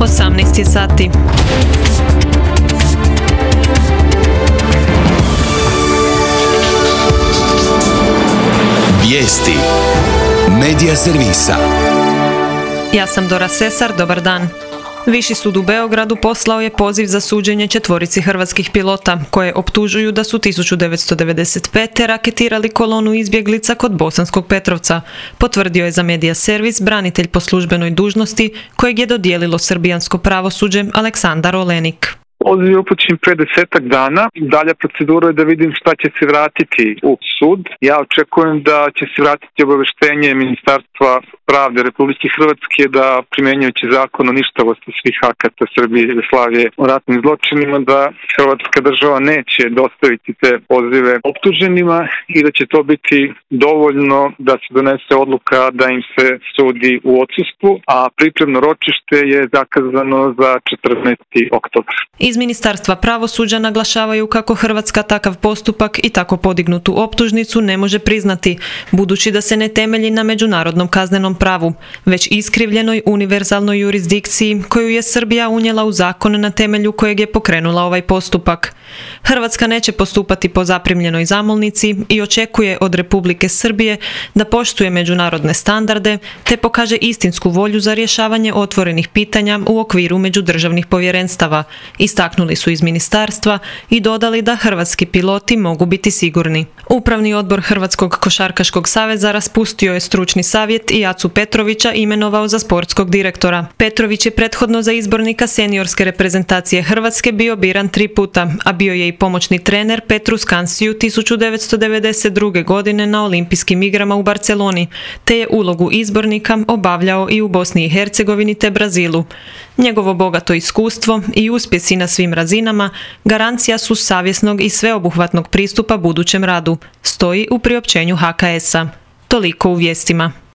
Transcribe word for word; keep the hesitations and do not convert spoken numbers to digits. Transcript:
osamnaest je sati. Vijesti Medija servisa. Ja sam Dora Sesar, dobar dan. Viši sud u Beogradu poslao je poziv za suđenje četvorici hrvatskih pilota, koje optužuju da su tisuću devetsto devedeset pete. raketirali kolonu izbjeglica kod Bosanskog Petrovca, potvrdio je za Medija servis branitelj po službenoj dužnosti kojeg je dodijelilo srbijansko pravosuđe Aleksandar Olenik. Poziv je upućen pre desetak dana. Dalja procedura je da vidim šta će se vratiti u sud. Ja očekujem da će se vratiti obaveštenje Ministarstva pravde Republike Hrvatske da, primjenjujući zakon o ništavosti svih akata Srbije i Jugoslavije o ratnim zločinima, da Hrvatska država neće dostaviti te pozive optuženima i da će to biti dovoljno da se donese odluka da im se sudi u odsustvu, a pripremno ročište je zakazano za četrnaesti oktobar. Iz Ministarstva pravosuđa naglašavaju kako Hrvatska takav postupak i tako podignutu optužnicu ne može priznati, budući da se ne temelji na međunarodnom kaznenom pravu, već iskrivljenoj univerzalnoj jurisdikciji koju je Srbija unijela u zakon na temelju kojeg je pokrenula ovaj postupak. Hrvatska neće postupati po zaprimljenoj zamolnici i očekuje od Republike Srbije da poštuje međunarodne standarde te pokaže istinsku volju za rješavanje otvorenih pitanja u okviru međudržavnih povjerenstava, istaknuli su iz ministarstva i dodali da hrvatski piloti mogu biti sigurni. Upravni odbor Hrvatskog košarkaškog saveza raspustio je stručni savjet i Acu Petrovića imenovao za sportskog direktora. Petrović je prethodno za izbornika seniorske reprezentacije Hrvatske bio biran tri puta, a bio je i pomoćni trener Petru Skansiju tisuću devetsto devedeset druge. godine na Olimpijskim igrama u Barceloni, te je ulogu izbornika obavljao i u Bosni i Hercegovini te Brazilu. Njegovo bogato iskustvo i uspjesi na svim razinama garancija su savjesnog i sveobuhvatnog pristupa budućem radu, stoji u priopćenju ha ka es a. Toliko u vijestima.